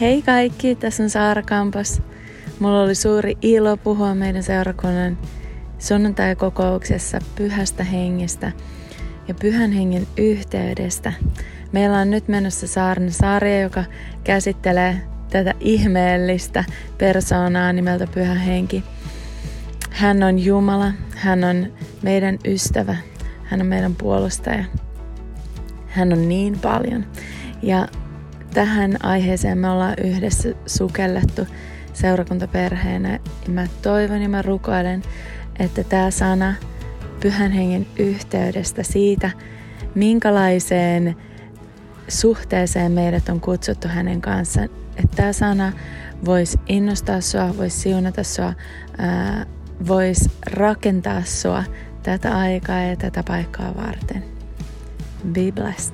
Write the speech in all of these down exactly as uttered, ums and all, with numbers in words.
Hei kaikki, tässä on Saara Kampas. Mulla oli suuri ilo puhua meidän seurakunnan sunnuntai-kokouksessa Pyhästä Hengestä ja Pyhän Hengen yhteydestä. Meillä on nyt menossa saarnasarja, joka käsittelee tätä ihmeellistä persoonaa nimeltä Pyhä Henki. Hän on Jumala, hän on meidän ystävä, hän on meidän puolustaja. Hän on niin paljon. Ja tähän aiheeseen me ollaan yhdessä sukellettu seurakuntaperheenä. Ja mä toivon ja mä rukoilen, että tämä sana Pyhän Hengen yhteydestä siitä, minkälaiseen suhteeseen meidät on kutsuttu hänen kanssaan. Että tämä sana voisi innostaa sua, voisi siunata sua, ää, voisi rakentaa sua tätä aikaa ja tätä paikkaa varten. Be blessed.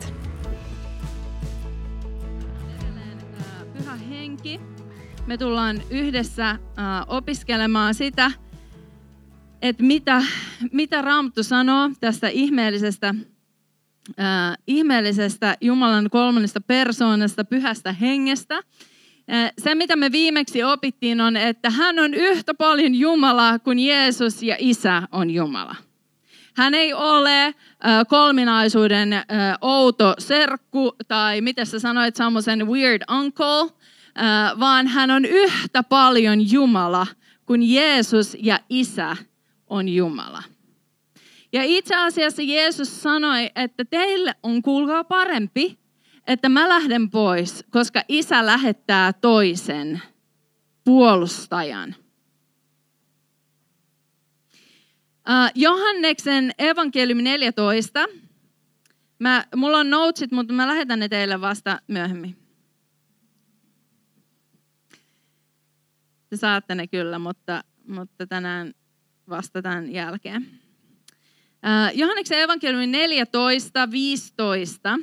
Pyhä Henki. Me tullaan yhdessä äh, opiskelemaan sitä, että mitä, mitä Raamattu sanoo tästä ihmeellisestä, äh, ihmeellisestä Jumalan kolmannesta persoonasta, Pyhästä Hengestä. Äh, se, mitä me viimeksi opittiin, on, että hän on yhtä paljon Jumala kuin Jeesus ja Isä on Jumala. Hän ei ole äh, kolminaisuuden äh, outo serkku tai mitä sä sanoit, semmoisen weird uncle, äh, vaan hän on yhtä paljon Jumala kuin Jeesus ja Isä on Jumala. Ja itse asiassa Jeesus sanoi, että teille on kuulkaa parempi, että mä lähden pois, koska Isä lähettää toisen puolustajan. Uh, Johanneksen evankeliumi neljätoista. Mä, mulla on notesit, mutta mä lähetän ne teille vasta myöhemmin. Te saatte ne kyllä, mutta, mutta tänään vasta tämän jälkeen. Uh, Johanneksen evankeliumi neljätoista, viisitoista.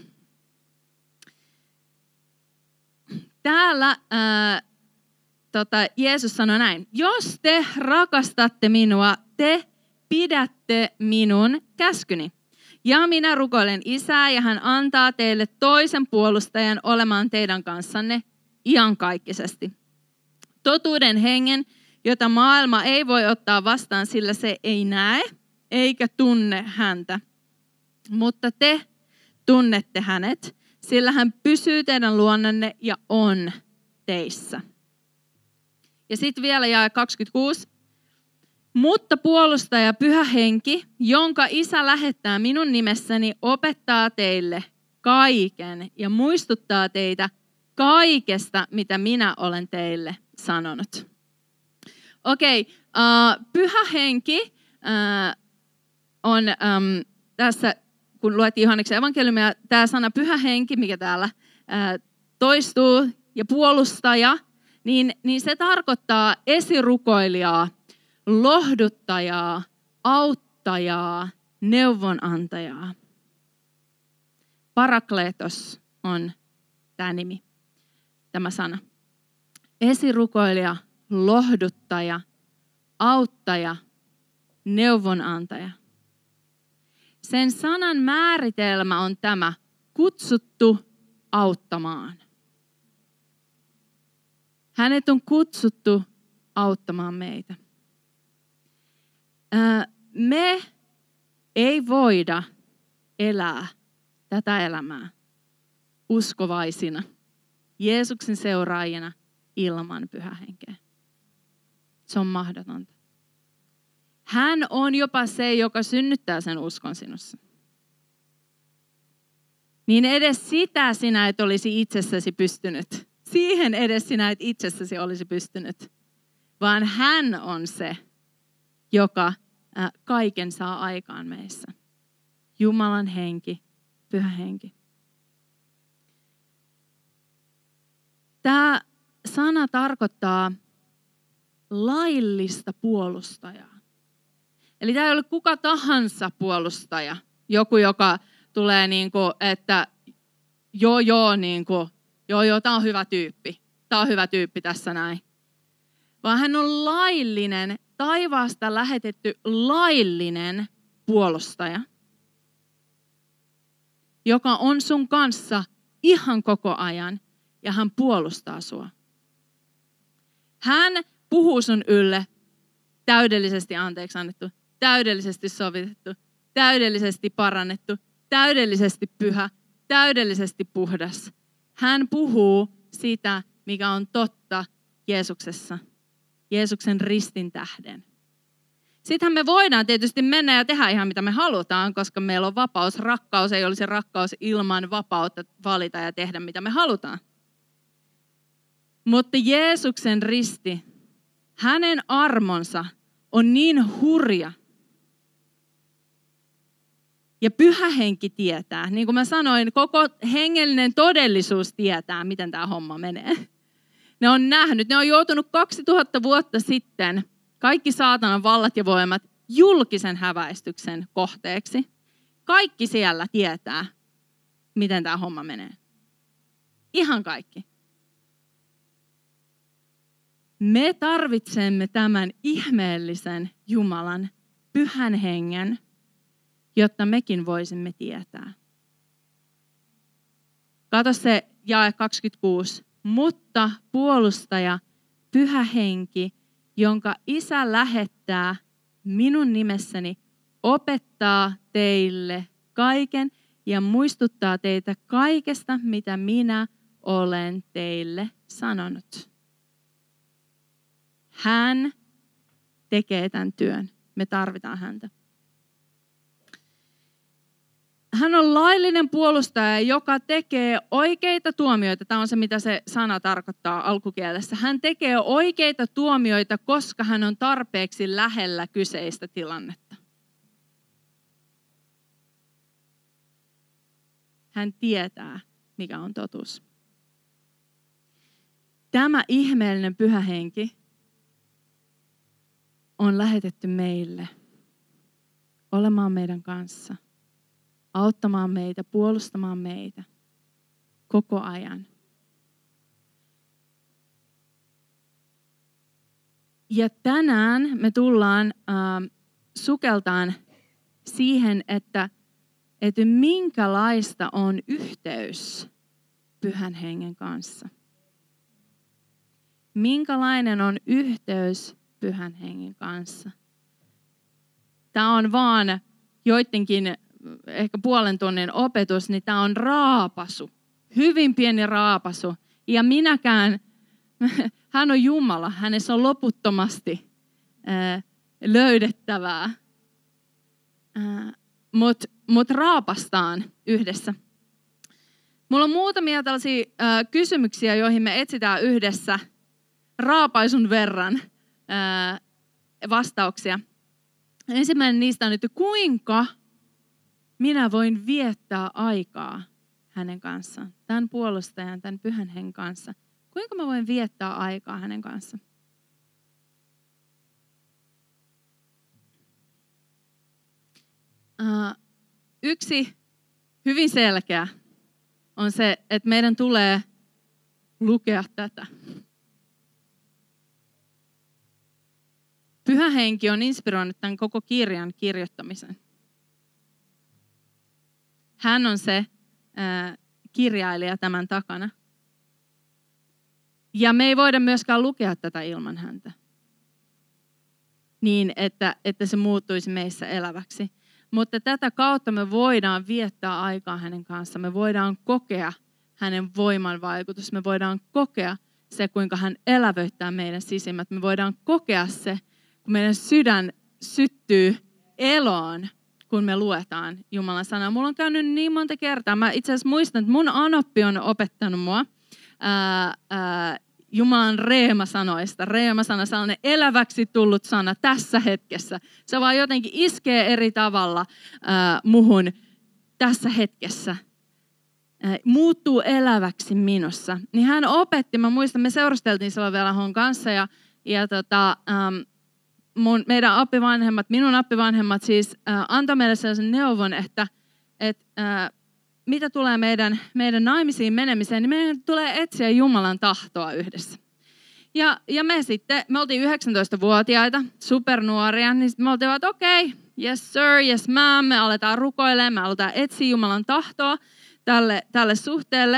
Täällä uh, tota, Jeesus sanoi näin. Jos te rakastatte minua, te pidätte minun käskyni. Ja minä rukoilen Isää, ja hän antaa teille toisen puolustajan olemaan teidän kanssanne iankaikkisesti. Totuuden hengen, jota maailma ei voi ottaa vastaan, sillä se ei näe eikä tunne häntä. Mutta te tunnette hänet, sillä hän pysyy teidän luonnanne ja on teissä. Ja sitten vielä jae kaksikymmentäkuusi. Mutta puolustaja Pyhä Henki, jonka Isä lähettää minun nimessäni, opettaa teille kaiken ja muistuttaa teitä kaikesta, mitä minä olen teille sanonut. Okei, okay, uh, Pyhä Henki uh, on um, tässä, kun luettiin Johanneksen evankeliumia, tämä sana Pyhä Henki, mikä täällä uh, toistuu, ja puolustaja, niin, niin se tarkoittaa esirukoilijaa, lohduttajaa, auttajaa, neuvonantajaa. Parakletos on tämä nimi, tämä sana. Esirukoilija, lohduttaja, auttaja, neuvonantaja. Sen sanan määritelmä on tämä, kutsuttu auttamaan. Hänet on kutsuttu auttamaan meitä. Me ei voida elää tätä elämää uskovaisina, Jeesuksen seuraajina ilman Pyhää Henkeä. Se on mahdotonta. Hän on jopa se, joka synnyttää sen uskon sinussa. Niin edes sitä sinä et olisi itsessäsi pystynyt. Siihen edes sinä et itsessäsi olisi pystynyt. Vaan hän on se, joka kaiken saa aikaan meissä. Jumalan henki, Pyhä Henki. Tämä sana tarkoittaa laillista puolustajaa. Eli tämä ei ole kuka tahansa puolustaja. Joku, joka tulee niin kuin, että joo joo, niin kuin, joo joo, tämä on hyvä tyyppi. Tämä on hyvä tyyppi tässä näin. Vaan hän on laillinen, taivaasta lähetetty laillinen puolustaja, joka on sun kanssa ihan koko ajan ja hän puolustaa sua. Hän puhuu sun ylle täydellisesti anteeksi annettu, täydellisesti sovitettu, täydellisesti parannettu, täydellisesti pyhä, täydellisesti puhdas. Hän puhuu sitä, mikä on totta Jeesuksessa, Jeesuksen ristin tähden. Sittenhän me voidaan tietysti mennä ja tehdä ihan mitä me halutaan, koska meillä on vapaus. Rakkaus ei olisi rakkaus ilman vapautta valita ja tehdä mitä me halutaan. Mutta Jeesuksen risti, hänen armonsa on niin hurja. Ja pyhä henki tietää, niin kuin mä sanoin, koko hengellinen todellisuus tietää, miten tämä homma menee. Ne on nähnyt, ne on joutunut kaksituhatta vuotta sitten kaikki saatanan vallat ja voimat julkisen häväistyksen kohteeksi. Kaikki siellä tietää, miten tämä homma menee. Ihan kaikki. Me tarvitsemme tämän ihmeellisen Jumalan, pyhän hengen, jotta mekin voisimme tietää. Kato se jae kaksikymmentäkuusi. Mutta puolustaja, pyhä henki, jonka Isä lähettää minun nimessäni, opettaa teille kaiken ja muistuttaa teitä kaikesta, mitä minä olen teille sanonut. Hän tekee tämän työn. Me tarvitaan häntä. Hän on laillinen puolustaja, joka tekee oikeita tuomioita. Tämä on se, mitä se sana tarkoittaa alkukielessä. Hän tekee oikeita tuomioita, koska hän on tarpeeksi lähellä kyseistä tilannetta. Hän tietää, mikä on totuus. Tämä ihmeellinen pyhä henki on lähetetty meille olemaan meidän kanssa. Auttamaan meitä, puolustamaan meitä koko ajan. Ja tänään me tullaan äh, sukeltaan siihen, että, että minkälaista on yhteys pyhän hengen kanssa. Minkälainen on yhteys pyhän hengen kanssa. Tämä on vaan joidenkin ehkä puolen tunnin opetus, niin tämä on raapasu. Hyvin pieni raapasu. Ja minäkään, hän on Jumala, hänessä on loputtomasti ää, löydettävää. Mutta mut raapastaan yhdessä. Mulla on muutamia tällaisia ää, kysymyksiä, joihin me etsitään yhdessä raapaisun verran ää, vastauksia. Ensimmäinen niistä on, että kuinka minä voin viettää aikaa hänen kanssaan, tämän puolustajan, tämän pyhän hengen kanssa. Kuinka mä voin viettää aikaa hänen kanssaan? Uh, yksi hyvin selkeä on se, että meidän tulee lukea tätä. Pyhä henki on inspiroinut tämän koko kirjan kirjoittamisen. Hän on se ää, kirjailija tämän takana. Ja me ei voida myöskään lukea tätä ilman häntä. Niin, että, että se muuttuisi meissä eläväksi. Mutta tätä kautta me voidaan viettää aikaa hänen kanssaan. Me voidaan kokea hänen voiman vaikutus. Me voidaan kokea se, kuinka hän elävöittää meidän sisimmät. Me voidaan kokea se, kun meidän sydän syttyy eloon, kun me luetaan Jumalan sanaa. Mulla on käynyt niin monta kertaa. Mä itse asiassa muistan, että mun anoppi on opettanut mua ää, ää, Jumalan reema-sanoista. Reema-sana, sellainen eläväksi tullut sana tässä hetkessä. Se vaan jotenkin iskee eri tavalla ää, muhun tässä hetkessä. Ää, muuttuu eläväksi minussa. Niin hän opetti, mä muistan, me seurusteltiin silloin vielä Hon kanssa ja, ja tota, ähm, mun, meidän appivanhemmat, minun appivanhemmat siis äh, antoi meille sellaisen neuvon, että et, äh, mitä tulee meidän, meidän naimisiin menemiseen, niin meidän tulee etsiä Jumalan tahtoa yhdessä. Ja, ja me sitten, me oltiin yhdeksäntoistavuotiaita, supernuoria, niin me oltiin, että okei, okay, yes sir, yes ma'am, me aletaan rukoilemaan, me aletaan etsiä Jumalan tahtoa tälle, tälle suhteelle.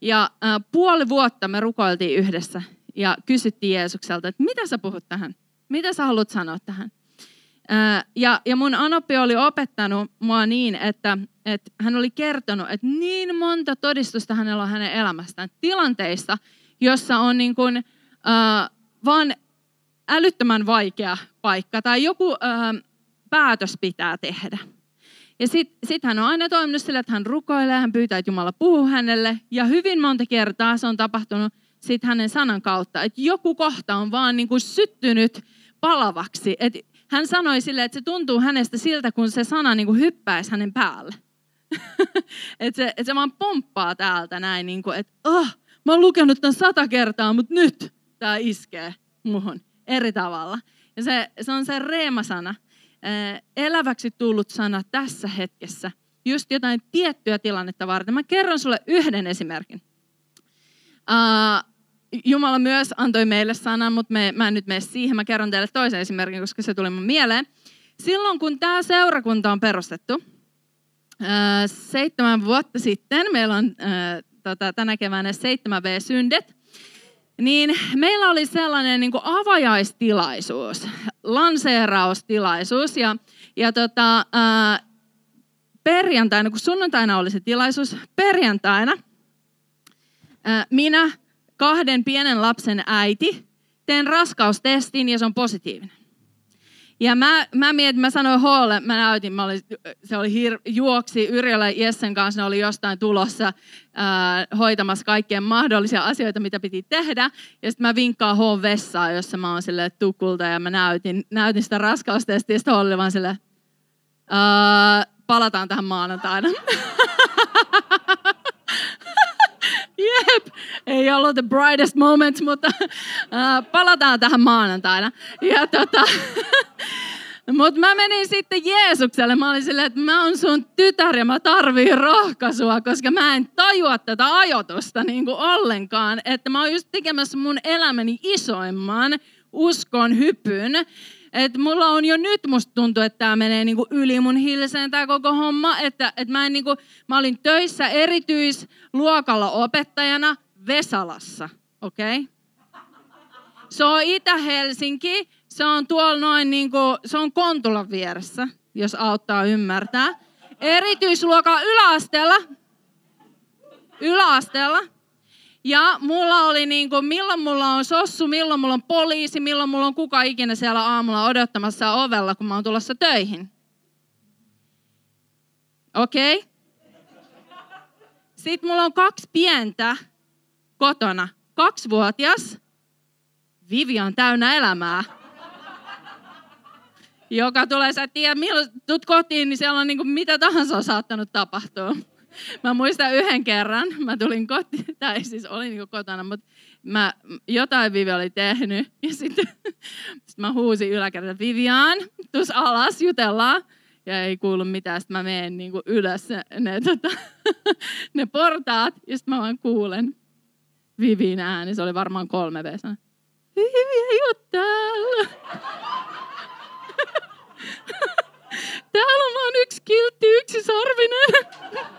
Ja äh, puoli vuotta me rukoiltiin yhdessä ja kysyttiin Jeesukselta, että mitä sä puhut tähän? Mitä sä haluat sanoa tähän? Äh, ja, ja mun anoppi oli opettanut mua niin, että, että hän oli kertonut, että niin monta todistusta hänellä on hänen elämästään. Tilanteissa, jossa on niin kuin, äh, vaan älyttömän vaikea paikka tai joku äh, päätös pitää tehdä. Ja sitten sit hän on aina toiminut sillä, että hän rukoilee, hän pyytää, että Jumala puhuu hänelle. Ja hyvin monta kertaa se on tapahtunut sit hänen sanan kautta, että joku kohta on vaan niin kuin syttynyt palavaksi. Et hän sanoi sille, että se tuntuu hänestä siltä, kun se sana niin kuin hyppäisi hänen päälle. että se, et se vaan pomppaa täältä näin, niin kuin, että oh, mä oon lukenut tämän sata kertaa, mutta nyt tämä iskee muhun eri tavalla. Ja se, se on se reemasana. Eläväksi tullut sana tässä hetkessä, just jotain tiettyä tilannetta varten. Mä kerron sulle yhden esimerkin. Uh, Jumala myös antoi meille sanan, mutta me, mä en nyt mene siihen. Mä kerron teille toisen esimerkin, koska se tuli mun mieleen. Silloin kun tämä seurakunta on perustettu, uh, seitsemän vuotta sitten, meillä on uh, tota, tänä keväänä seitsemän V-syndet, niin meillä oli sellainen niin kuin avajaistilaisuus, lanseeraustilaisuus ja, ja tota, ää, perjantaina, kun sunnuntaina oli se tilaisuus, perjantaina ää, minä, kahden pienen lapsen äiti, teen raskaustestin ja se on positiivinen. Ja mä, mä mietin, mä sanoin Hoolle, mä näytin, mä olin, se oli hir, juoksi Yrjölä Jessen kanssa, ne oli jostain tulossa ää, hoitamassa kaikkea mahdollisia asioita, mitä piti tehdä. Ja sitten mä vinkkaan Hoon vessaan, jossa mä oon silleen tukulta ja mä näytin, näytin sitä raskaustestiä ja sitten Hoolle vaan silleen, palataan tähän maanantaina. Jep, ei ollut the brightest moment, mutta äh, palataan tähän maanantaina. Ja tota, mutta mä menin sitten Jeesukselle. Mä olin silleen, että mä oon sun tytär ja mä tarviin rohkaisua, koska mä en tajua tätä ajoitusta niin kuin ollenkaan. Että mä oon just tekemässä mun elämäni isoimman uskon hypyn. Että mulla on jo nyt, musta tuntuu, että tää menee niinku yli mun hilseen tää koko homma. Että et mä, en niinku, mä olin töissä erityisluokalla opettajana Vesalassa, okei? Okay? Se on Itä-Helsinki, se on tuolla noin niinku, se on Kontulan vieressä, jos auttaa ymmärtää. Erityisluokalla yläasteella, yläasteella. Ja mulla oli niin kuin, milloin mulla on sossu, milloin mulla on poliisi, milloin mulla on kuka ikinä siellä aamulla odottamassa ovella, kun mä oon tulossa töihin. Okei. Okay. Sitten mulla on kaksi pientä kotona. Kaksivuotias. Vivian täynnä elämää. Joka tulee, sä et tiedä, milloin tulet kotiin, niin siellä on niin kuin mitä tahansa on saattanut tapahtua. Mä muistan yhden kerran, mä tulin kotiin, tai siis olin niin kotona, mutta mä, jotain Vivi oli tehnyt. Ja sitten sit mä huusin yläkertaan, Vivian, tuus alas, jutellaan. Ja ei kuulu mitään, sitten mä menen niin ylös ne, ne, tota, ne portaat. Ja sitten mä vaan kuulen Vivin ääni, se oli varmaan kolme V. Vivi ei ole täällä. Täällä on vaan yksi kiltti, yksi sarvinen.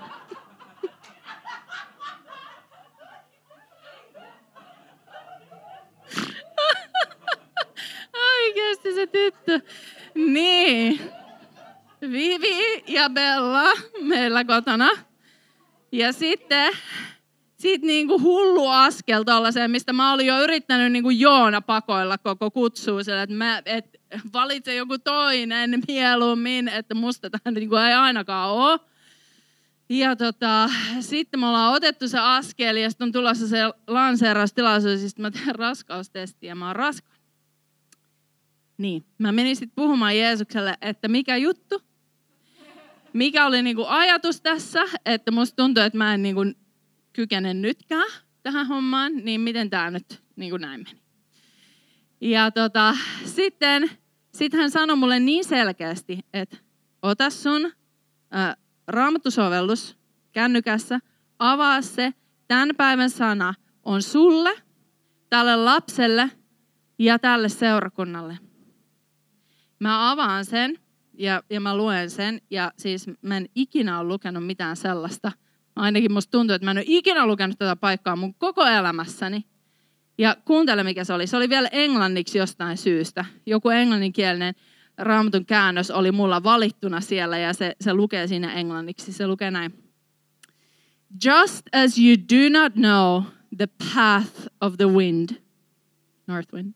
Oikeasti se tyttö. Niin. Vivi ja Bella meillä kotona. Ja sitten sit niinku hullu askel tollaiseen, mistä mä olin jo yrittänyt niinku Joona pakoilla koko kutsua. Että mä et valitse joku toinen mieluummin, että musta tämä niinku ei ainakaan ole. Ja tota, sitten me ollaan otettu se askel ja sitten on tulossa se lanseeraustilaisuus, ja sitten mä teen raskaustestiä ja mä oon raskaana. Niin, mä menin sitten puhumaan Jeesukselle, että mikä juttu, mikä oli niinku ajatus tässä, että musta tuntuu, että mä en niinku kykene nytkään tähän hommaan, niin miten tää nyt niinku näin meni. Ja tota, sitten sit hän sanoi mulle niin selkeästi, että ota sun ä, raamattusovellus kännykässä, avaa se, tämän päivän sana on sulle, tälle lapselle ja tälle seurakunnalle. Mä avaan sen ja, ja mä luen sen ja siis mä en ikinä ole lukenut mitään sellaista Ainakin musta tuntuu, että mä en ole ikinä lukenut tätä paikkaa mun koko elämässäni. Ja kuuntele, mikä se oli. Se oli vielä englanniksi jostain syystä. Joku englanninkielinen Raamatun käännös oli mulla valittuna siellä ja se, se lukee siinä englanniksi. Se lukee näin. Just as you do not know the path of the wind, north wind,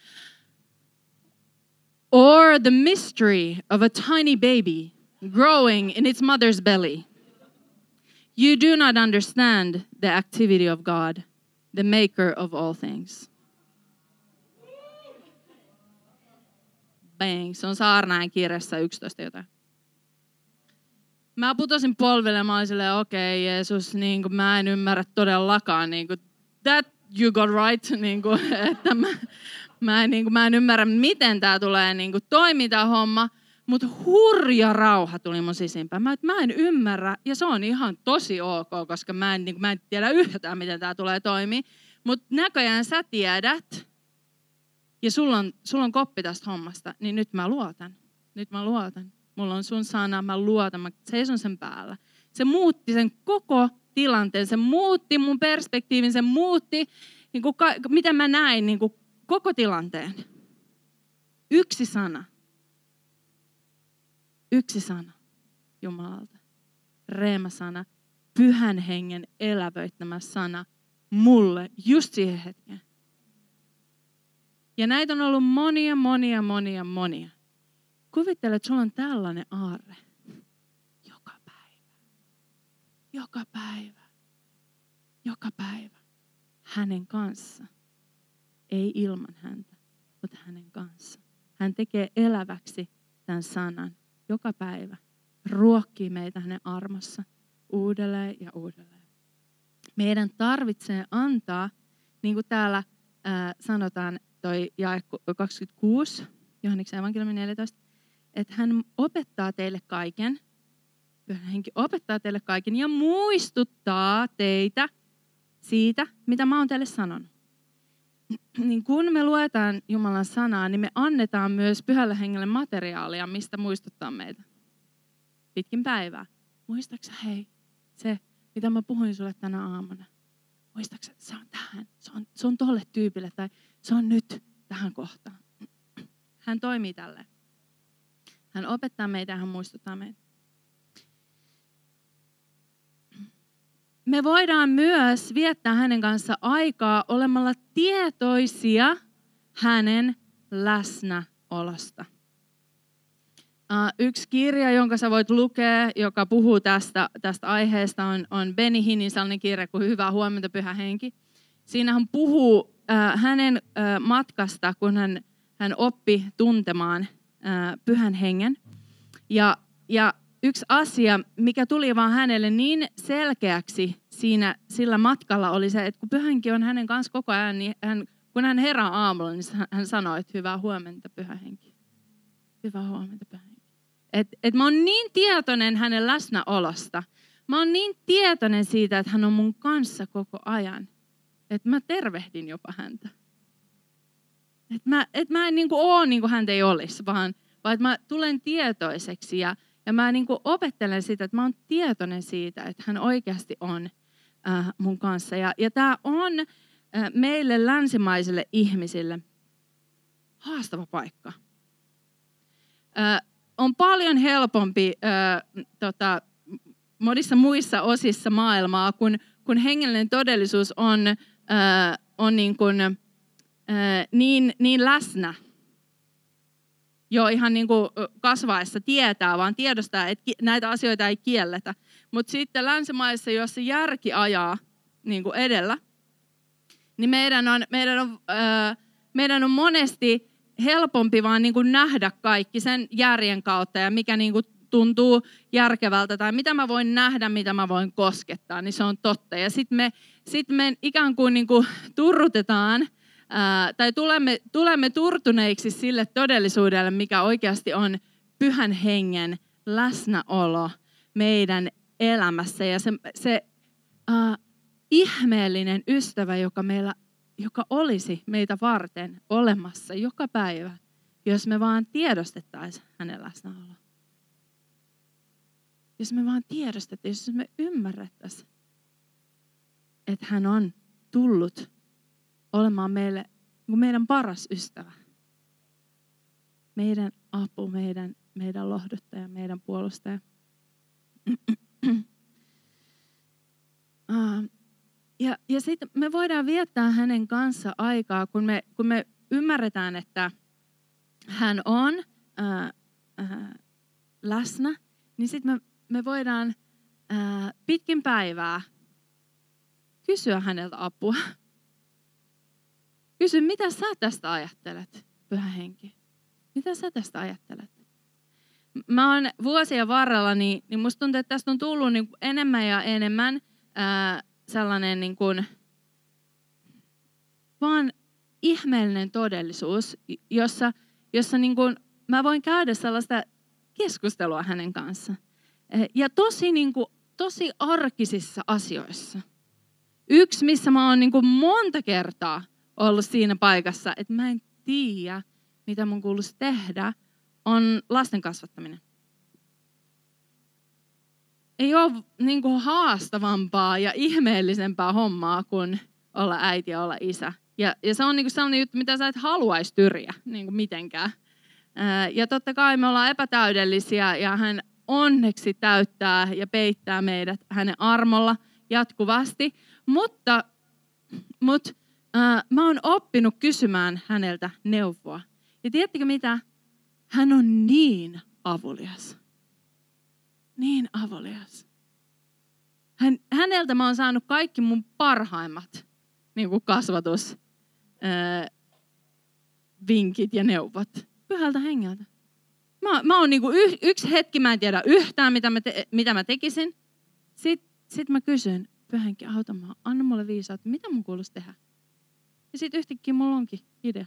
or the mystery of a tiny baby growing in its mother's belly, you do not understand the activity of God, the maker of all things. Bang, se on Saarnaen kirjassa yksitoista jotain. Mä putosin polville, mä olin silleen, okei okay, Jeesus, niin kuin, mä en ymmärrä todellakaan, niin kuin, that you got right, niin kuin, että mä, mä, en, niin kuin, mä en ymmärrä, miten tää tulee niin kuin, toimia tää homma, mutta hurja rauha tuli mun sisimpään. Mä, mä en ymmärrä, ja se on ihan tosi ok, koska mä en, niin kuin, mä en tiedä yhtään, miten tää tulee toimia, mutta näköjään sä tiedät, ja sulla on, sulla on koppi tästä hommasta, niin nyt mä luotan, nyt mä luotan. Mulla on sun sana, mä luotan, mä seison sen päällä. Se muutti sen koko tilanteen, se muutti mun perspektiivin, se muutti, niin kuin, miten mä näin niin kuin, koko tilanteen. Yksi sana. Yksi sana Jumalalta. Reema-sana, Pyhän Hengen elävöittämä sana mulle just siihen hetkeen. Ja näitä on ollut monia, monia, monia, monia. Kuvittele, että sulla on tällainen aarre. Joka päivä. Joka päivä. Joka päivä. Hänen kanssa. Ei ilman häntä, mutta hänen kanssa. Hän tekee eläväksi tämän sanan. Joka päivä. Ruokkii meitä hänen armossa. Uudelleen ja uudelleen. Meidän tarvitsee antaa, niin kuin täällä ää, sanotaan, toi jae kaksikymmentäkuusi, Johanneksen evankeliumi neljätoista, että hän opettaa teille kaiken, Pyhä Henki opettaa teille kaiken ja muistuttaa teitä siitä, mitä mä oon teille sanonut. Niin kun me luetaan Jumalan sanaa, niin me annetaan myös Pyhälle Hengelle materiaalia, mistä muistuttaa meitä pitkin päivää. Muistaaksä, hei, se, mitä mä puhuin sulle tänä aamuna. Muistaaksä, se on tähän, se on, se on tolle tyypille tai se on nyt tähän kohtaan. Hän toimii tälleen. Hän opettaa meitä ja hän muistuttaa meitä. Me voidaan myös viettää hänen kanssa aikaa olemalla tietoisia hänen läsnäolosta. Yksi kirja, jonka sä voit lukea, joka puhuu tästä, tästä aiheesta, on, on Benny Hinnin sellainen kirja kuin Hyvää huomenta, Pyhä Henki. Siinä hän puhuu äh, hänen äh, matkasta, kun hän, hän oppi tuntemaan äh, Pyhän Hengen. Ja, ja yksi asia, mikä tuli vaan hänelle niin selkeäksi siinä sillä matkalla, oli se, että kun Pyhä Henki on hänen kanssa koko ajan, niin hän, kun hän herää aamulla, niin hän sanoi, että hyvää huomenta, Pyhä Henki. Hyvää huomenta, Pyhä Henki. Että et mä oon niin tietoinen hänen läsnäolosta. Mä oon niin tietoinen siitä, että hän on mun kanssa koko ajan. Että mä tervehdin jopa häntä. Että mä, et mä en niinku oo niin kuin häntä ei olisi, vaan, vaan että mä tulen tietoiseksi. Ja, ja mä niinku opettelen sitä, että mä oon tietoinen siitä, että hän oikeasti on äh, mun kanssa. Ja, ja tää on äh, meille länsimaisille ihmisille haastava paikka. Äh, on paljon helpompi äh, tota, monissa muissa osissa maailmaa, kun, kun hengellinen todellisuus on, äh, on niin, kuin, äh, niin, niin läsnä. Jo ihan niin kuin kasvaessa tietää, vaan tiedostaa, että näitä asioita ei kielletä. Mutta sitten länsimaissa, jossa järki ajaa niin kuin edellä, niin meidän on, meidän on, äh, meidän on monesti helpompi vaan niin kuin nähdä kaikki sen järjen kautta ja mikä niin kuin tuntuu järkevältä tai mitä mä voin nähdä, mitä mä voin koskettaa, niin se on totta. Ja sitten me, sit me ikään kuin, niin kuin turrutetaan ää, tai tulemme, tulemme turtuneiksi sille todellisuudelle, mikä oikeasti on Pyhän Hengen läsnäolo meidän elämässä. Ja se, se ää, ihmeellinen ystävä, joka meillä joka olisi meitä varten olemassa joka päivä, jos me vaan tiedostettaisiin hänen läsnäoloa. jos me vaan tiedostettaisiin, jos me ymmärrettäisiin, että hän on tullut olemaan meille meidän paras ystävä. Meidän apu, meidän, meidän lohduttaja, meidän puolustaja. Ja, ja sitten me voidaan viettää hänen kanssa aikaa, kun me, kun me ymmärretään, että hän on ää, ää, läsnä, niin sitten me, me voidaan ää, pitkin päivää kysyä häneltä apua. Kysy, mitä sä tästä ajattelet, Pyhä Henki? Mitä sä tästä ajattelet? Mä oon vuosien varrella, niin, niin musta tuntuu, että tästä on tullut niin kuin enemmän ja enemmän ää, sellainen niin kuin, vaan ihmeellinen todellisuus, jossa, jossa niin kuin mä voin käydä sellaista keskustelua hänen kanssa. Ja tosi, niin kuin, tosi arkisissa asioissa. Yksi, missä mä oon niin kuin monta kertaa ollut siinä paikassa, että mä en tiedä, mitä mun kuuluisi tehdä, on lasten kasvattaminen. Ei ole niin kuin haastavampaa ja ihmeellisempää hommaa kuin olla äiti ja olla isä. Ja, ja se on niin kuin sellainen juttu, mitä sä et haluaisi tyriä niin kuin mitenkään. Ää, ja totta kai me ollaan epätäydellisiä ja hän onneksi täyttää ja peittää meidät hänen armolla jatkuvasti. Mutta, mutta ää, mä oon oppinut kysymään häneltä neuvoa. Ja tiedättekö mitä? Hän on niin avulias. Niin avulias. Hän, häneltä mä oon saanut kaikki mun parhaimmat niin kuin kasvatus, ää, vinkit ja neuvot. Pyhältä hengeltä. Mä, mä oon niin kuin y, yksi hetki, mä en tiedä yhtään, mitä mä, te, mitä mä tekisin. Sitten sit mä kysyn, Pyhä Henki, auta mua, anna mulle viisautta, mitä mun kuuluisi tehdä. Ja sitten yhtäkkiä mulla onkin idea.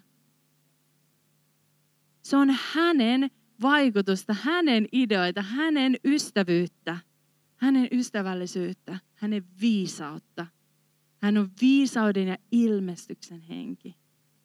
Se on hänen vaikutusta, hänen ideoita, hänen ystävyyttä, hänen ystävällisyyttä, hänen viisautta. Hän on viisauden ja ilmestyksen henki.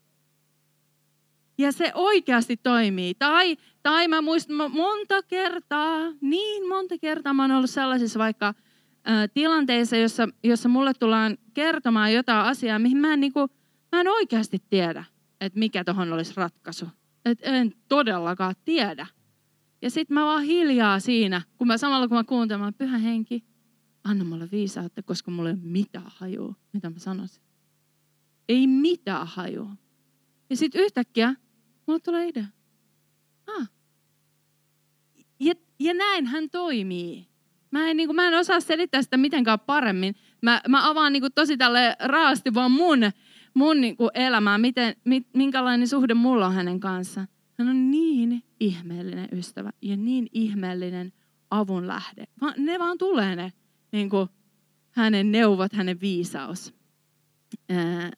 Ja se oikeasti toimii. Tai, tai mä muistan monta kertaa, niin monta kertaa mä oon ollut sellaisissa vaikka ä, tilanteissa, jossa, jossa mulle tullaan kertomaan jotain asiaa, mihin mä en, niin kuin, mä en oikeasti tiedä, että mikä tohon olisi ratkaisu. Että en todellakaan tiedä. Ja sit mä vaan hiljaa siinä, kun mä samalla kun mä kuuntelen, Pyhä Henki, anna mulle viisautta, koska mulla ei ole mitään hajua, mitä mä sanoisin. Ei mitään hajua. Ja sit yhtäkkiä mulle tulee idea. Ah. Ja, ja näin hän toimii. Mä en, niin kuin, mä en osaa selittää sitä mitenkään paremmin. Mä, mä avaan niin kuin, tosi tälle raasti vaan mun, mun niin kuin, elämää, miten, mit, minkälainen suhde mulla on hänen kanssaan. Hän on niin ihmeellinen ystävä ja niin ihmeellinen avun lähde. Va, ne vaan tulee ne niin kuin, hänen neuvot, hänen viisaus. Ää,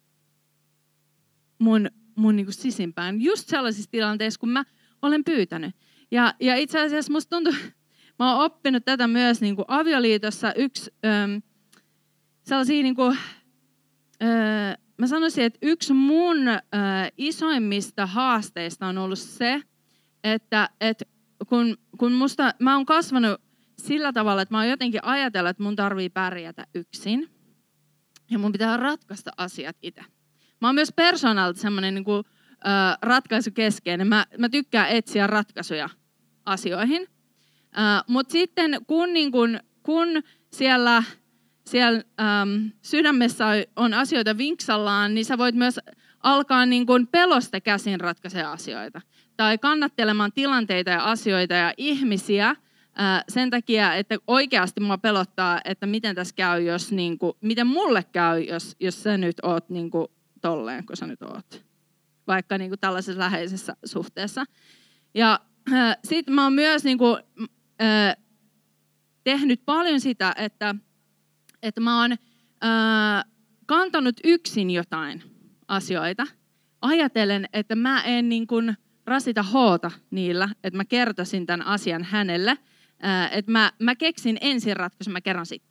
mun mun niin kuin sisimpään. Just sellaisissa tilanteissa, kun mä olen pyytänyt. Ja, ja itse asiassa musta tuntuu, mä oon oppinut tätä myös niin kuin avioliitossa. Yksi äm, sellaisia, niin kuin, äh, mä sanoisin, että yksi mun äh, isoimmista haasteista on ollut se, että, että kun, kun musta, mä oon kasvanut sillä tavalla, että mä oon jotenkin ajatellut, että mun tarvii pärjätä yksin. Ja mun pitää ratkaista asiat itse. Mä oon myös persoonalta semmoinen niin kuin, äh, ratkaisukeskeinen. Mä, mä tykkään etsiä ratkaisuja asioihin. Äh, Mutta sitten kun, niin kun, kun siellä, siellä ähm, sydämessä on asioita vinksallaan, niin sä voit myös alkaa niin kun pelosta käsin ratkaisea asioita. Tai kannattelemaan tilanteita ja asioita ja ihmisiä äh, sen takia, että oikeasti mua pelottaa, että miten tässä käy, jos, niin kun, miten mulle käy, jos, jos sä nyt oot niin kun, tolleen, kun sä nyt oot. Vaikka niin kuin tällaisessa läheisessä suhteessa. Ja äh, sitten mä oon myös niin kuin, äh, tehnyt paljon sitä, että, että mä oon äh, kantanut yksin jotain asioita. Ajatellen, että mä en niin kuin rasita hoota niillä, että mä kertoisin tämän asian hänelle. Äh, että mä, mä keksin ensin ratkaisun, mä kerron sitten.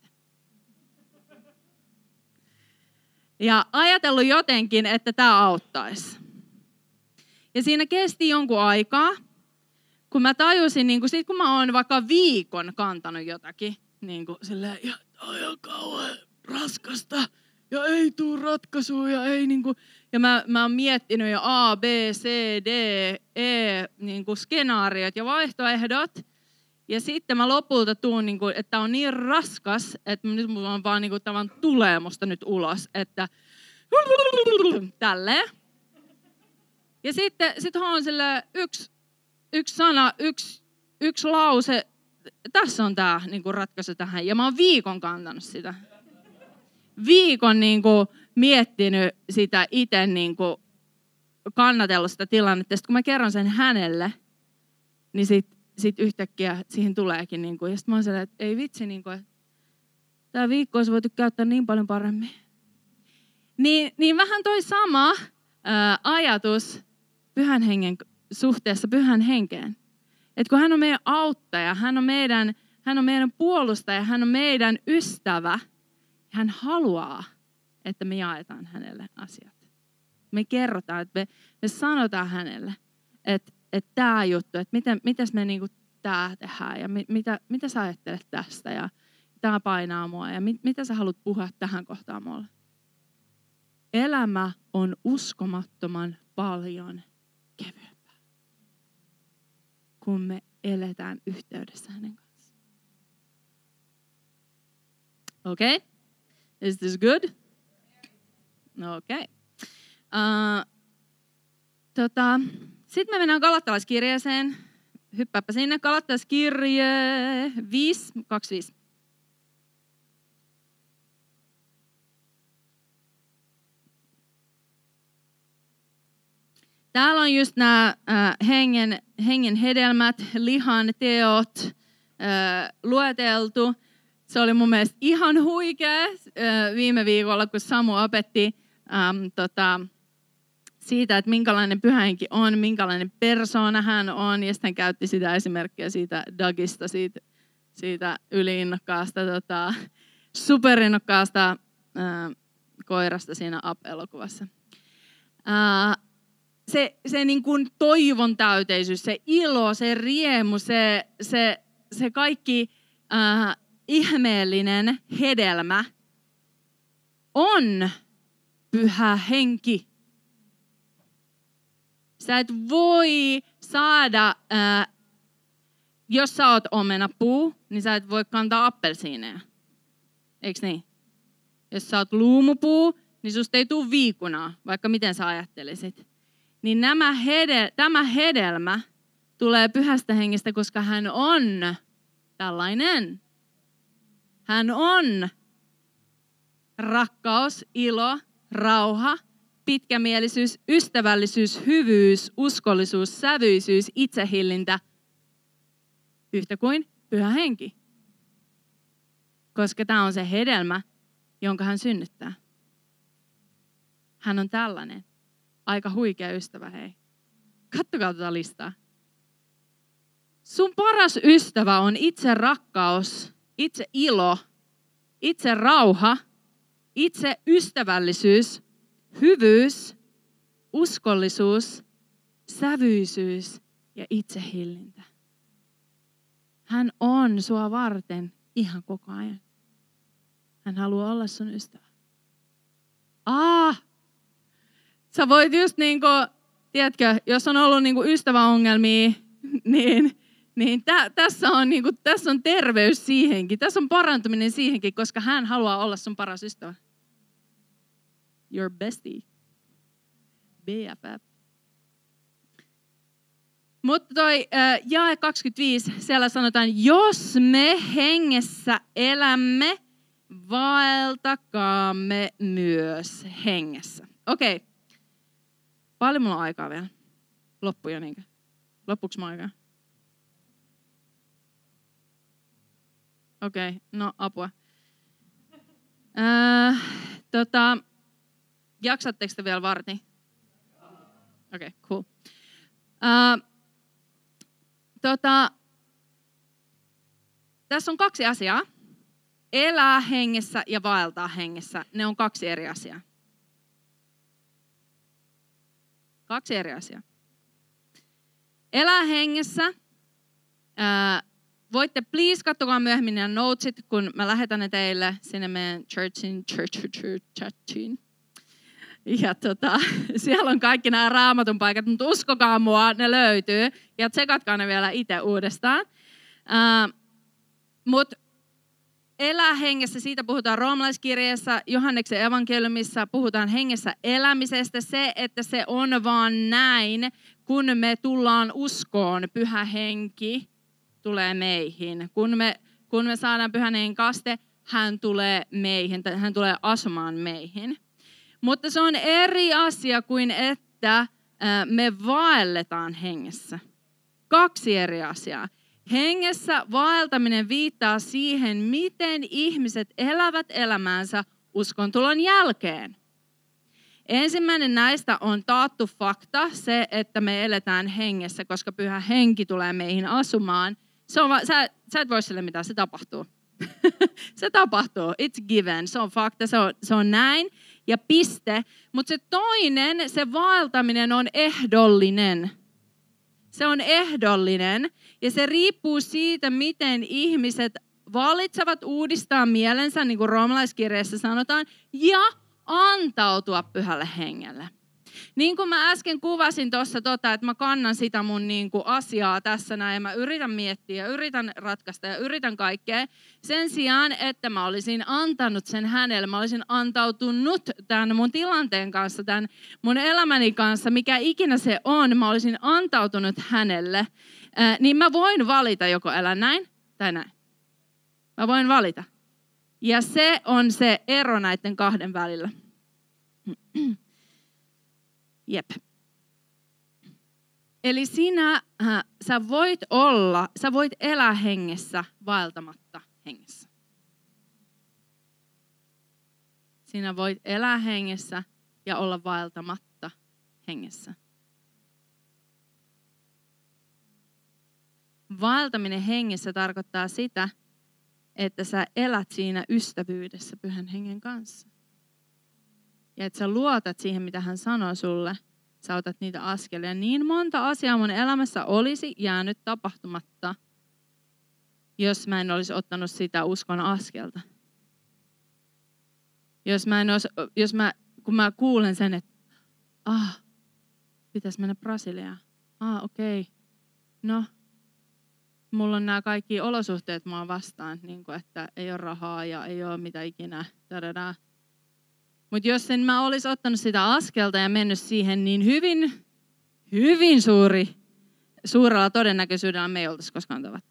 Ja ajatellut jotenkin, että tämä auttaisi. Ja siinä kesti jonkun aikaa, kun mä tajusin, niin kun, sit kun mä oon vaikka viikon kantanut jotakin, niin kuin silleen, ja tää on ihan kauhean raskasta, ja ei tuu ratkaisua, ja ei niin kuin, ja mä, mä oon miettinyt jo A, B, C, D, E, niin kuin skenaariot ja vaihtoehdot, ja sitten mä lopulta tuun, niin kuin, että tää on niin raskas, että nyt mulla on vaan niin kuin, tavan tulee musta nyt ulos, että tälleen. Ja sitten sit on silleen yksi, yksi sana, yksi, yksi lause, tässä on tää niin kuin ratkaisu tähän. Ja mä oon viikon kantanut sitä. Viikon niin kuin miettinyt sitä itse, niin kuin kannatellut sitä tilannetta. Sitten kun mä kerron sen hänelle, niin sitten sit yhtäkkiä siihen tuleekin. Niin kuin, ja sitten mä oon silleen, että ei vitsi, niin kuin, että tää viikko olisi voitu käyttää niin paljon paremmin. Niin, niin vähän toi sama ää, ajatus pyhän hengen suhteessa pyhän henkeen. Että kun hän on meidän auttaja, hän on meidän, hän on meidän puolustaja, hän on meidän ystävä, hän haluaa, että me jaetaan hänelle asiat. Me kerrotaan, että me, me sanotaan hänelle, että, että tämä juttu, että miten, mitäs me niinku tämä tehdään ja mit, mitä, mitä sä ajattelet tästä ja tämä painaa mua ja mit, mitä sä haluat puhua tähän kohtaan mulle. Elämä on uskomattoman paljon kevyempää, kun me eletään yhteydessä hänen kanssaan. Okei? Okay? Is this good? Okei. Okay. Uh, tota, Sitten me mennään Galattalaiskirjeeseen. Hyppääpä sinne. Galattalaiskirje viisi kaksikymmentäviisi. Täällä on just nämä äh, hengen, hengen hedelmät, lihan teot äh, lueteltu. Se oli mun mielestä ihan huikea äh, viime viikolla, kun Samu opetti ähm, tota, siitä, että minkälainen pyhä henki on, minkälainen persoona hän on. Ja sitten hän käytti sitä esimerkkiä siitä Dougista, siitä, siitä yliinnokkaasta, tota, superinnokkaasta äh, koirasta siinä Up-elokuvassa. Äh, Se, se niin kuin toivon täyteisyys, se ilo, se riemu, se, se, se kaikki äh, ihmeellinen hedelmä on pyhä henki. Sä et voi saada, äh, jos sä oot omenapuu, niin sä et voi kantaa appelsiineja. Eiks niin? Jos sä oot luumupuu, niin susta ei tule viikunaa, vaikka miten sä ajattelisit. Niin nämä hede, tämä hedelmä tulee pyhästä hengestä, koska hän on tällainen. Hän on rakkaus, ilo, rauha, pitkämielisyys, ystävällisyys, hyvyys, uskollisuus, sävyisyys, itsehillintä, yhtä kuin pyhä henki. Koska tämä on se hedelmä, jonka hän synnyttää. Hän on tällainen. Aika huikea ystävä, hei. Kattokaa tätä listaa. Sun paras ystävä on itse rakkaus, itse ilo, itse rauha, itse ystävällisyys, hyvyys, uskollisuus, sävyisyys ja itsehillintä. Hän on sua varten ihan koko ajan. Hän haluaa olla sun ystävä. Ah! Sä voit just niinku, tiedätkö, jos on ollut niinku ystäväongelmia, niin, niin tä, tässä, on niinku, tässä on terveys siihenkin. Tässä on parantuminen siihenkin, koska hän haluaa olla sun paras ystävä. Your bestie. B F F. Mutta toi äh, jae kaksikymmentäviisi, siellä sanotaan, jos me hengessä elämme, vaeltakaamme myös hengessä. Okei. Okay. Paljon mulla on aikaa vielä. Loppu jo niinkö? Loppuuko mä aikaa? Okei, okay, no apua. Äh, tota, jaksatteko te vielä vartin? Okei, okay, cool. Äh, tota, tässä on kaksi asiaa. Elää hengessä ja vaeltaa hengessä. Ne on kaksi eri asiaa. Kaksi eri asiaa. Elää hengessä Ää, voitte please katsokaa myöhemmin nämä notesit, kun mä lähetän ne teille sinne meidän churchin, church, church, chattiin. Ja tota, siellä on kaikki nämä raamatun paikat, mutta uskokaa mua, ne löytyy. Ja tsekatkaa ne vielä itse uudestaan. Ää, Mutta elää hengessä, siitä puhutaan roomalaiskirjeessä, Johanneksen evankeliumissa puhutaan hengessä elämisestä. Se, että se on vaan näin, kun me tullaan uskoon, pyhä henki tulee meihin. Kun me, kun me saadaan pyhän hengen kaste, hän tulee meihin, hän tulee asumaan meihin. Mutta se on eri asia kuin, että me vaelletaan hengessä. Kaksi eri asiaa. Hengessä vaeltaminen viittaa siihen, miten ihmiset elävät elämäänsä uskontulon jälkeen. Ensimmäinen näistä on taattu fakta, se, että me eletään hengessä, koska pyhä henki tulee meihin asumaan. Se on va- sä, sä et voi sille mitään, se tapahtuu. Se tapahtuu, it's given, se on fakta, se on, se on näin ja piste. Mutta se toinen, se vaeltaminen on ehdollinen. Se on ehdollinen ja se riippuu siitä, miten ihmiset valitsevat uudistaa mielensä, niin kuin roomalaiskirjeessä sanotaan, ja antautua pyhälle hengelle. Niin kuin mä äsken kuvasin tuossa, tota, että mä kannan sitä mun niin kuin asiaa tässä näin, ja mä yritän miettiä ja yritän ratkaista ja yritän kaikkea. Sen sijaan, että mä olisin antanut sen hänelle, mä olisin antautunut tämän mun tilanteen kanssa, tämän mun elämäni kanssa, mikä ikinä se on, mä olisin antautunut hänelle, ää, niin mä voin valita joko elää näin tai näin. Mä voin valita. Ja se on se ero näiden kahden välillä. Jep. Eli sinä, äh, sä voit olla, sä voit elää hengessä vaeltamatta hengessä. Sinä voit elää hengessä ja olla vaeltamatta hengessä. Vaeltaminen hengessä tarkoittaa sitä, että sä elät siinä ystävyydessä pyhän hengen kanssa. Ja että sä luotat siihen, mitä hän sanoo sulle. Sä otat niitä askelia. Niin monta asiaa mun elämässä olisi jäänyt tapahtumatta, jos mä en olisi ottanut sitä uskon askelta. Jos mä en olisi, jos mä, kun mä kuulen sen, että ah, pitäisi mennä Brasiliaan. Ah, okei. Okay. No, mulla on nämä kaikki olosuhteet mua vastaan, niin kuin, että ei ole rahaa ja ei ole mitä ikinä. Tadada. Mutta jos en mä olisi ottanut sitä askelta ja mennyt siihen, niin hyvin, hyvin suuri, suurella todennäköisyydellä me ei oltaisi koskaan tavattu.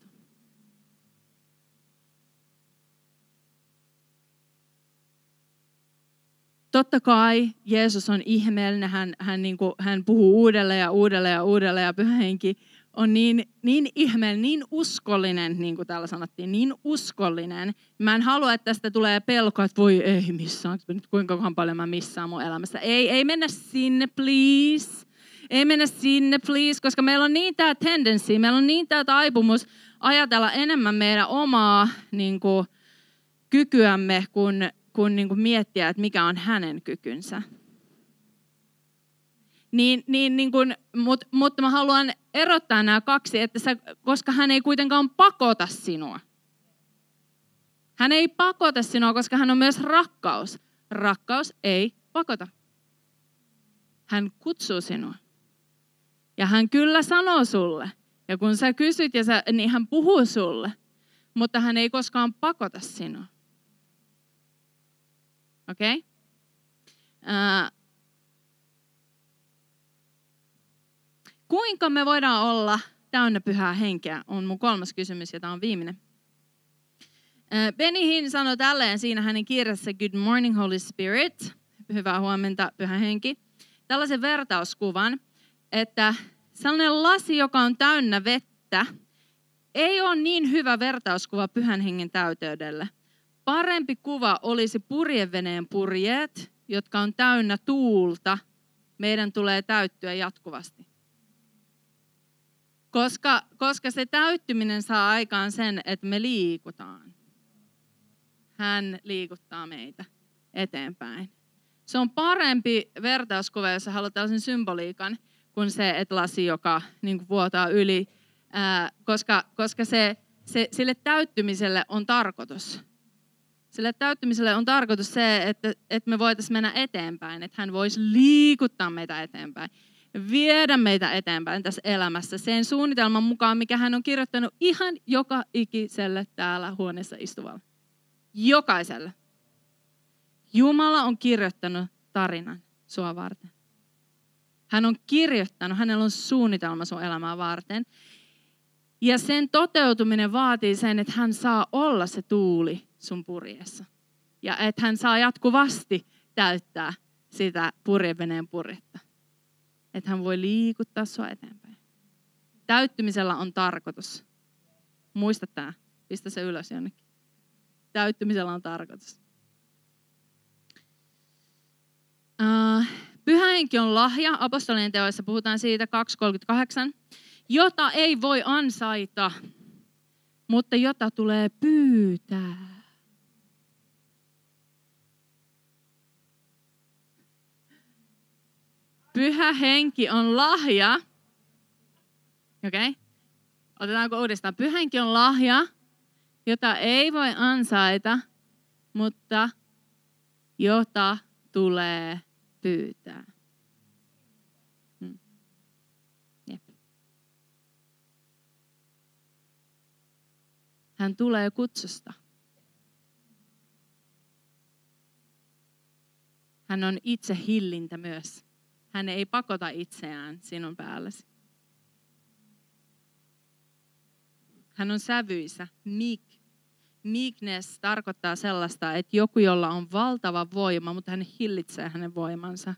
Totta kai Jeesus on ihmeellinen, hän, hän, niin kuin, hän puhuu uudelleen ja uudelleen ja uudelleen ja pyhä henki on niin, niin ihmeellinen, niin uskollinen, niin kuin täällä sanottiin, niin uskollinen. Mä en halua, että tästä tulee pelko, että voi ei missään, kuinka paljon mä missään mun elämässä. Ei, ei mennä sinne, please. Ei mennä sinne, please, koska meillä on niin tämä tendenssi, meillä on niin tämä taipumus ajatella enemmän meidän omaa niin kuin, kykyämme, kuin, kuin, niin kuin miettiä, että mikä on hänen kykynsä. Niin, niin, niin kun, mut, mutta mä haluan erottaa nämä kaksi, että sä, koska hän ei kuitenkaan pakota sinua. Hän ei pakota sinua, koska hän on myös rakkaus. Rakkaus ei pakota. Hän kutsuu sinua. Ja hän kyllä sanoo sulle. Ja kun sä kysyt, ja sä, niin hän puhuu sulle. Mutta hän ei koskaan pakota sinua. Okei? Okay? Uh, Kuinka me voidaan olla täynnä pyhää henkeä, on mun kolmas kysymys, ja tämä on viimeinen. Benny Hinn sanoi tälleen siinä hänen kirjassa Good Morning Holy Spirit, hyvää huomenta pyhä henki, tällaisen vertauskuvan, että sellainen lasi, joka on täynnä vettä, ei ole niin hyvä vertauskuva pyhän hengen täyteydelle. Parempi kuva olisi purjeveneen purjeet, jotka on täynnä tuulta. Meidän tulee täyttyä jatkuvasti. Koska, koska se täyttyminen saa aikaan sen, että me liikutaan. Hän liikuttaa meitä eteenpäin. Se on parempi vertauskuva, jos haluat tällaisen symboliikan, kuin se, että lasi, joka niin kuin vuotaa yli, ää, koska, koska se, se, sille täyttymiselle on tarkoitus. Sille täyttymiselle on tarkoitus se, että, että me voitaisiin mennä eteenpäin, että hän voisi liikuttaa meitä eteenpäin, viedä meitä eteenpäin tässä elämässä sen suunnitelman mukaan, mikä hän on kirjoittanut ihan joka ikiselle täällä huoneessa istuvalle. Jokaiselle. Jumala on kirjoittanut tarinan sua varten. Hän on kirjoittanut, hänellä on suunnitelma sun elämää varten. Ja sen toteutuminen vaatii sen, että hän saa olla se tuuli sun purjeessa. Ja että hän saa jatkuvasti täyttää sitä purjeveneen purjetta. Että hän voi liikuttaa sua eteenpäin. Täyttymisellä on tarkoitus. Muista tää. Pistä se ylös jonnekin. Täyttymisellä on tarkoitus. Uh, Pyhä henki on lahja. Apostolien teoissa puhutaan siitä kaksi kolmekymmentäkahdeksan. Jota ei voi ansaita, mutta jota tulee pyytää. Pyhä henki on lahja. Okei. Okay. Otetaanko uudestaan? Pyhä henki on lahja, jota ei voi ansaita, mutta jota tulee pyytää. Hmm. Jep. Hän tulee kutsusta. Hän on itse hillintä myös. Hän ei pakota itseään sinun päällesi. Hän on sävyisä, meek. Meekness tarkoittaa sellaista, että joku, jolla on valtava voima, mutta hän hillitsee hänen voimansa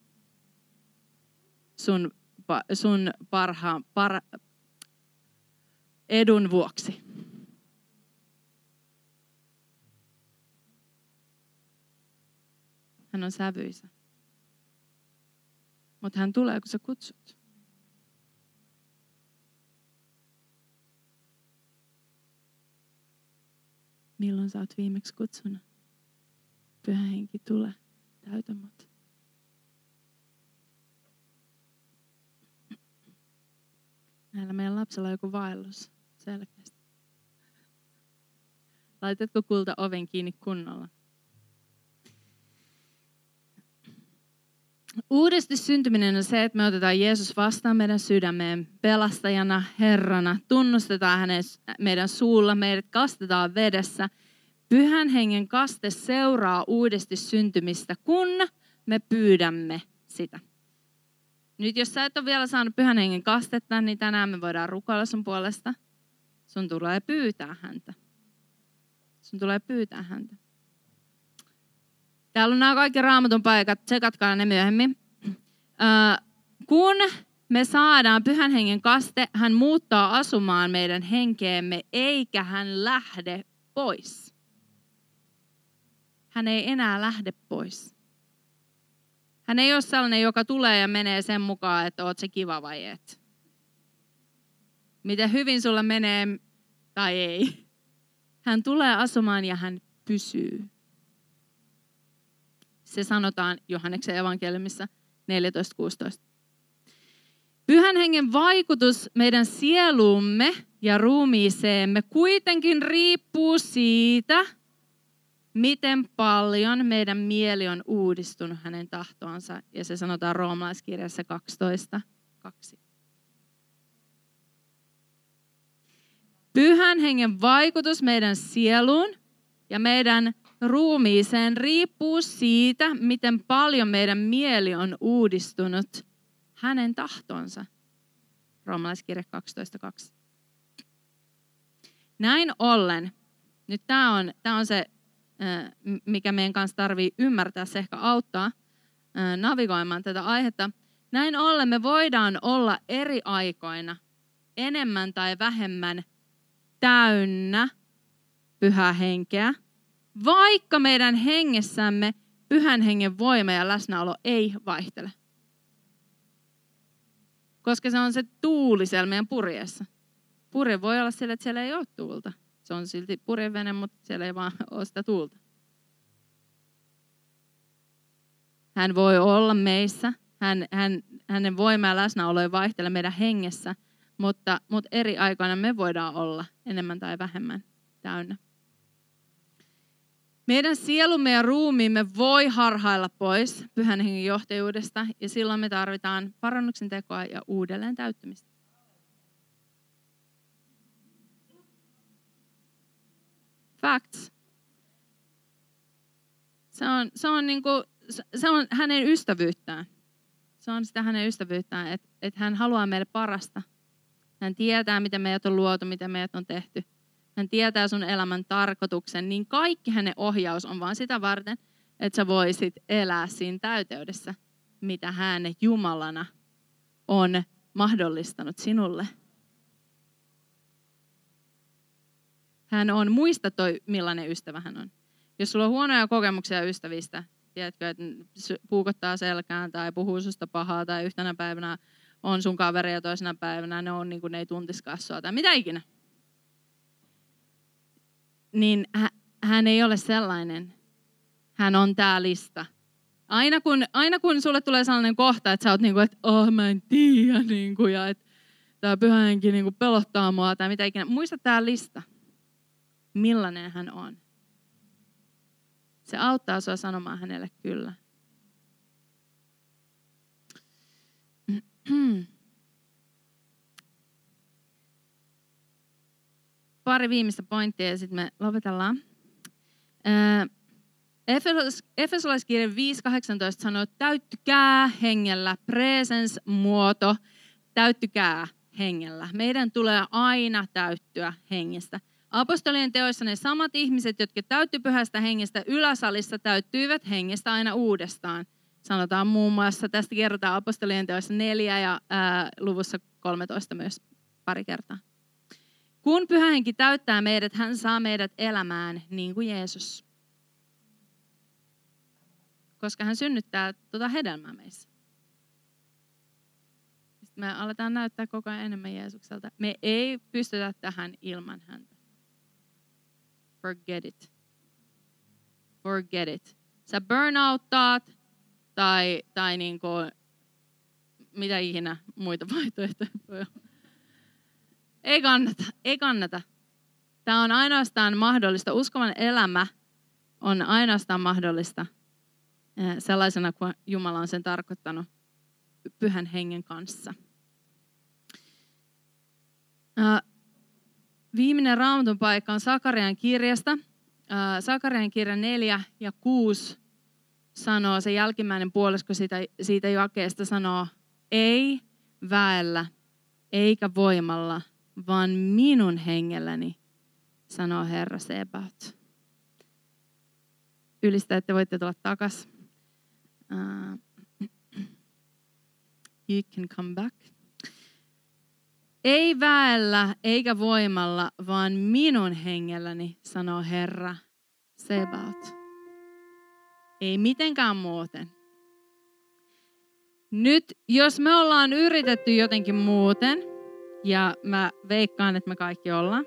sun, sun parhaan, par, edun vuoksi. Hän on sävyisä. Mutta hän tulee, kun sä kutsut. Milloin sä oot viimeksi kutsunut? Pyhä henki, tule, täytä mut. Näillä meidän lapsella on joku vaellus, selkeästi. Laitatko kulta oven kiinni kunnolla? Uudesti syntyminen on se, että me otetaan Jeesus vastaan meidän sydämeen pelastajana, Herrana, tunnustetaan hänet meidän suulla, meidät kastetaan vedessä. Pyhän hengen kaste seuraa uudesti syntymistä, kun me pyydämme sitä. Nyt jos sä et ole vielä saanut pyhän hengen kastetta, niin tänään me voidaan rukoilla sun puolesta. Sun tulee pyytää häntä. Sun tulee pyytää häntä. Täällä on nämä kaikki Raamatun paikat, tsekatkaa ne myöhemmin. Äh, kun me saadaan pyhän hengen kaste, hän muuttaa asumaan meidän henkeemme, eikä hän lähde pois. Hän ei enää lähde pois. Hän ei ole sellainen, joka tulee ja menee sen mukaan, että oot se kiva vai et. Miten hyvin sulla menee tai ei. Hän tulee asumaan ja hän pysyy. Se sanotaan Johanneksen evankeliumissa neljätoista kuusitoista. Pyhän hengen vaikutus meidän sieluumme ja ruumiiseemme kuitenkin riippuu siitä, miten paljon meidän mieli on uudistunut hänen tahtoonsa. Ja se sanotaan roomalaiskirjassa kaksitoista kaksi. Pyhän hengen vaikutus meidän sieluun ja meidän ruumiiseen riippuu siitä, miten paljon meidän mieli on uudistunut hänen tahtonsa. Roomalaiskirja kaksitoista kaksi. Näin ollen, nyt tämä on, tää on se, mikä meidän kanssa tarvii ymmärtää, se ehkä auttaa navigoimaan tätä aihetta. Näin ollen me voidaan olla eri aikoina enemmän tai vähemmän täynnä pyhää henkeä, vaikka meidän hengessämme pyhän hengen voima ja läsnäolo ei vaihtele. Koska se on se tuuli siellä meidän purjeessa. Purje voi olla sillä, että siellä ei ole tuulta. Se on silti purjevene, mutta siellä ei vaan ole sitä tuulta. Hän voi olla meissä. Hän, hän, hänen voima ja läsnäolo ei vaihtele meidän hengessä. mutta, mutta eri aikoina me voidaan olla enemmän tai vähemmän täynnä. Meidän sielumme ja ruumiimme voi harhailla pois Pyhän Hengen johtajuudesta ja silloin me tarvitaan parannuksen tekoa ja uudelleen täyttämistä. Facts. Se on, se on, niinku, se on hänen ystävyyttään. Se on sitä hänen ystävyyttään, että et hän haluaa meille parasta. Hän tietää, miten meidät on luotu, miten meidät on tehty. Hän tietää sun elämän tarkoituksen, niin kaikki hänen ohjaus on vaan sitä varten, että sä voisit elää siinä täyteydessä, mitä hän Jumalana on mahdollistanut sinulle. Hän on, muista toi, millainen ystävä hän on. Jos sulla on huonoja kokemuksia ystävistä, tiedätkö, että puukottaa selkään tai puhuu susta pahaa tai yhtenä päivänä on sun kaveri ja toisena päivänä ne, on, niin kuin ne ei tuntiskaan sua tai mitä ikinä. Niin hän ei ole sellainen. Hän on tää lista. Aina kun, aina kun sulle tulee sellainen kohta, että sä oot niin kuin, että oh mä en tiedä, niin kuin, ja että tää Pyhä Henki niin kuin pelottaa mua tai mitä ikinä. Muista tää lista, millainen hän on. Se auttaa sua sanomaan hänelle kyllä. Pari viimeistä pointtia ja sitten me lopetellaan. Efesolaiskirja viisi kahdeksantoista sanoo, että täyttykää hengellä, presence-muoto, täyttykää hengellä. Meidän tulee aina täyttyä hengestä. Apostolien teoissa ne samat ihmiset, jotka täyttyi Pyhästä Hengestä yläsalissa, täyttyivät hengestä aina uudestaan. Sanotaan muun muassa, tästä kerrotaan Apostolien teoissa neljä ja ää, luvussa kolmetoista myös pari kertaa. Kun Pyhä Henki täyttää meidät, hän saa meidät elämään niin kuin Jeesus. Koska hän synnyttää tuota hedelmää meissä. Sitten me aletaan näyttää koko ajan enemmän Jeesukselta. Me ei pystytä tähän ilman häntä. Forget it. Forget it. Sä burnouttaat tai, tai niinku, mitä ikinä muita vaihtoehtoja voi olla. Ei kannata, ei kannata. Tämä on ainoastaan mahdollista. Uskovan elämä on ainoastaan mahdollista sellaisena kuin Jumala on sen tarkoittanut Pyhän Hengen kanssa. Viimeinen Raamatun paikka on Sakarian kirjasta. Sakarian kirja neljä ja kuusi sanoo, se jälkimmäinen puolisko siitä, siitä jakeesta sanoo, ei väellä eikä voimalla, vaan minun hengelläni, sanoo Herra Sebaot. Ylistä, että voitte tulla takas. Uh, you can come back. Ei väellä eikä voimalla, vaan minun hengelläni, sanoo Herra Sebaot. Ei mitenkään muuten. Nyt, jos me ollaan yritetty jotenkin muuten, ja mä veikkaan, että me kaikki ollaan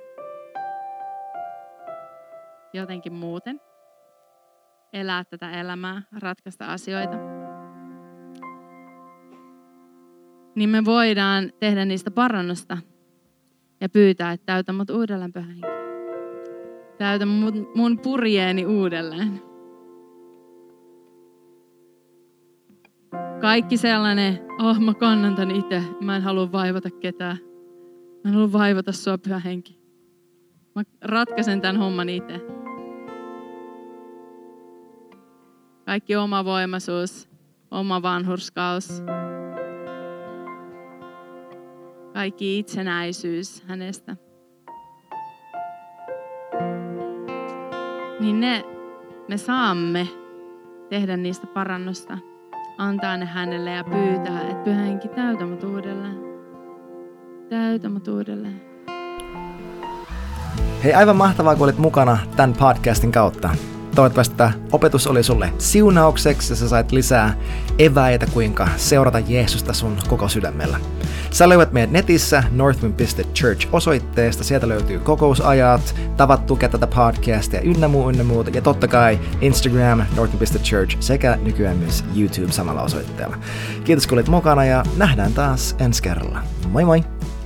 jotenkin muuten, elää tätä elämää, ratkaista asioita, niin me voidaan tehdä niistä parannusta ja pyytää, että täytä mut uudelleen Pyhä Henki. Täytä mun, mun purjeeni uudelleen. Kaikki sellainen, oh mä kannan tän itse, mä en halua vaivata ketään. Mä en halua vaivata sua Pyhä Henki. Mä ratkaisen tämän homman itse. Kaikki oma voimaisuus, oma vanhurskaus. Kaikki itsenäisyys hänestä. Niin ne me saamme tehdä niistä parannusta. Antaa ne hänelle ja pyytää, että Pyhä Henki täytä mut uudelleen. Täytä mut uudelleen. Hei, aivan mahtavaa, kun olit mukana tämän podcastin kautta. Toivottavasti tämä opetus oli sulle siunaukseksi ja sä sait lisää eväitä, kuinka seurata Jeesusta sun koko sydämellä. Sä löydät meidät netissä northwind piste church osoitteesta. Sieltä löytyy kokousajat, tavat tukea tätä podcastia ynnä muu, ynnä muuta. Ja totta kai Instagram, northwind piste church sekä nykyään myös YouTube samalla osoitteella. Kiitos kun olit mukana ja nähdään taas ensi kerralla. Moi moi!